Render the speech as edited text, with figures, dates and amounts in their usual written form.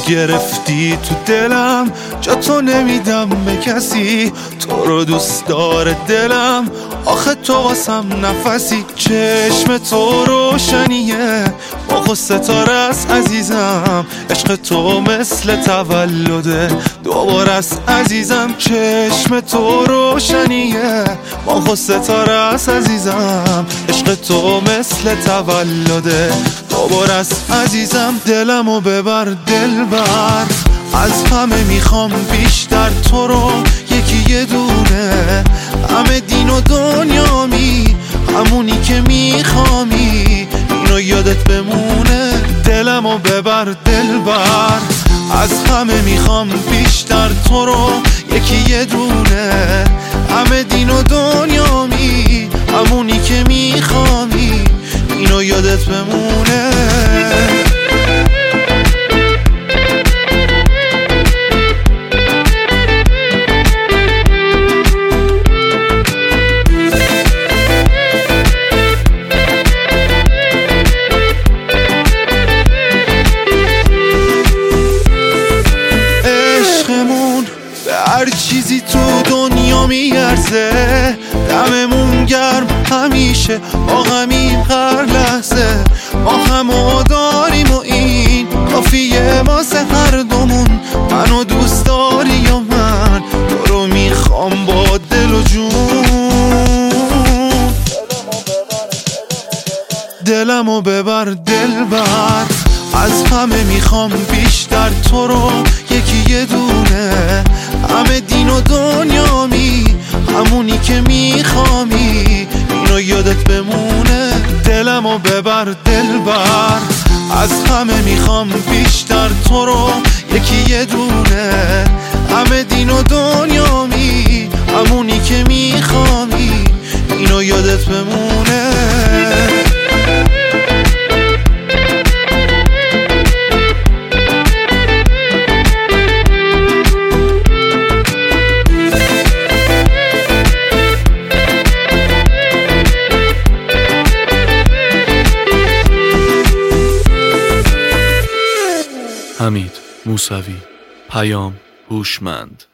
گرفتی تو دلم، جا تو نمیدم به کسی، تو رو دوست داره دلم، آخه تو واسم نفسی. چشم تو روشنیه با ستاره است عزیزم، عشق تو مثل تولده دوباره است عزیزم. چشم تو روشنیه با ستاره است عزیزم، عشق تو مثل تولده دوباره است عزیزم. دلمو ببر دلبر، از همه میخوام بیشتر تو رو، یکی یه دونه، همه دین و دنیامی، همونی که میخوامی، اینو یادت بمونه. دلمو ببر دلبر، از همه میخوام بیشتر تو رو، یکی یه دونه، همه دین و دنیامی، همونی که میخوامی، اینو یادت بمونه. هر چیزی تو دنیا میارزه، دممون گرم همیشه، با همین هر لحظه، ما همو داریم و این کافیه واسه هر دومون. منو دوست داری یا من تو رو میخوام با دل و جون. دلمو ببر دلبر، از همه میخوام بیشتر تو رو، یکی یه دونه، همه دین و دنیامی، همونی که میخوامی، اینو یادت بمونه. دلمو ببر دلبر، از همه میخوام بیشتر تو رو، یکی یه دونه، همه دین و دنیامی، همونی که میخوامی، اینو یادت بمونه. حمید موسوی، پیام هوشمند.